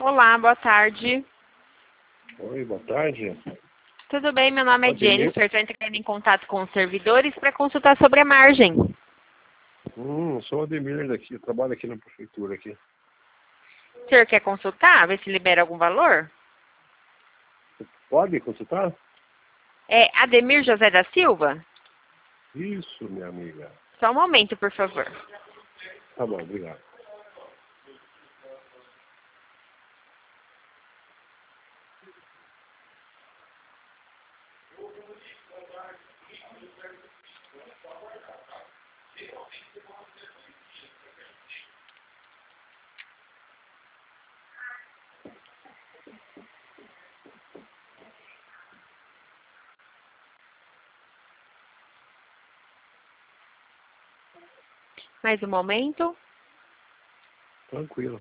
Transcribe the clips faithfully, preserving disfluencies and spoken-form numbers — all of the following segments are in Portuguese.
Olá, boa tarde. Oi, boa tarde. Tudo bem? Meu nome é Pode ir? Jennifer. Estou entrando em contato com os servidores para consultar sobre a margem. Hum, sou o Ademir daqui, eu trabalho aqui na prefeitura aqui. O senhor quer consultar? Ver se libera algum valor? Pode consultar? É Ademir José da Silva? Isso, minha amiga. Só um momento, por favor. Tá bom, obrigado. Mais um momento. Tranquilo.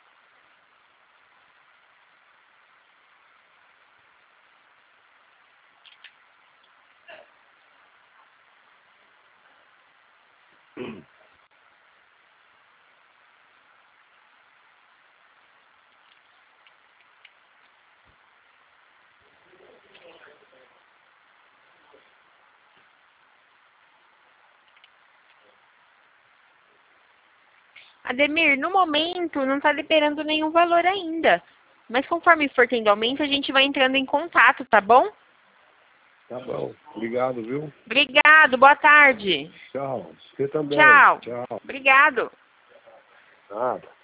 Ademir, no momento não está liberando nenhum valor ainda. Mas conforme for tendo aumento, a gente vai entrando em contato, tá bom? Tá bom. Obrigado, viu? Obrigado, boa tarde. Tchau. Você também. Tchau. Tchau. Obrigado. Nada.